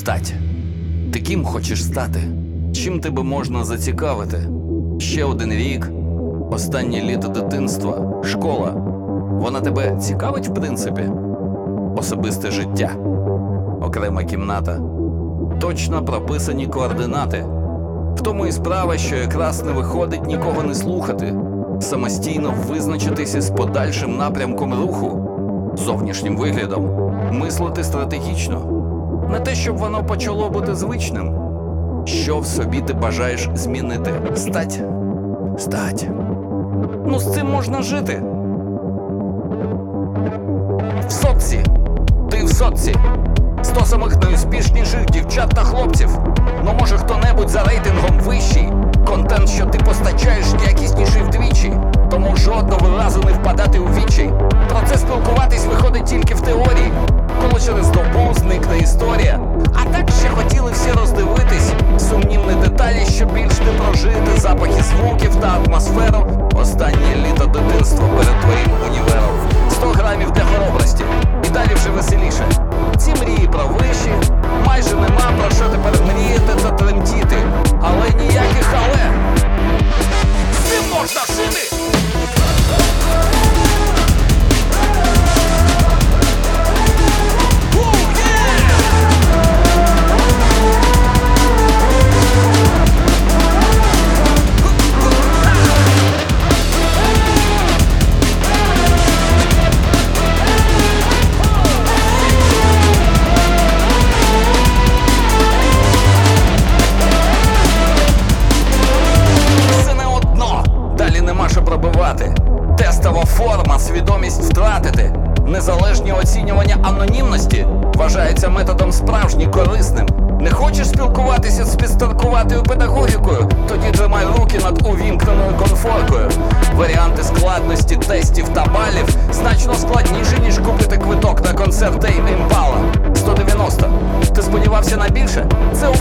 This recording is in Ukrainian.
Стать. Ти ким хочеш стати? Чим тебе можна зацікавити? Ще один рік, останнє літо дитинства, школа. Вона тебе цікавить в принципі? Особисте життя, окрема кімната, точно прописані координати. В тому і справа, що якраз не виходить нікого не слухати, самостійно визначитися з подальшим напрямком руху, зовнішнім виглядом, мислити стратегічно. Не те, щоб воно почало бути звичним. Що в собі ти бажаєш змінити? Стать. Стать. Ну, з цим можна жити. В сотці. Ти в сотці. 100 самих найуспішніших дівчат та хлопців. Ну, може, хто-небудь за рейтингом вищий. Контент, що ти постачаєш, якісніший вдвічі. Тому жодного разу не впадати у відчай. Про це спілкуватись виходить тільки в теорії, коли через добу зникне історія. А так ще хотіли всі роздивитись сумнівні деталі, щоб більш не прожити запахи звуків та атмосферу. Останнє літо дитинства перед твоїм універом. 100 грамів для хоробрості, і далі вже веселіше. Ці мрії про виші, майже нема про що тепер мріяти та тремтіти. Але ніяких але. З цим можна жити! Пробивати. Тестова форма, свідомість втратити. Незалежні оцінювання анонімності вважаються методом справжній корисним. Не хочеш спілкуватися з підстаркуватою педагогікою? Тоді тримай руки над увімкненою конфоркою. Варіанти складності тестів та балів значно складніші, ніж купити квиток на концерт Tame Impala. 190. Ти сподівався на більше? Це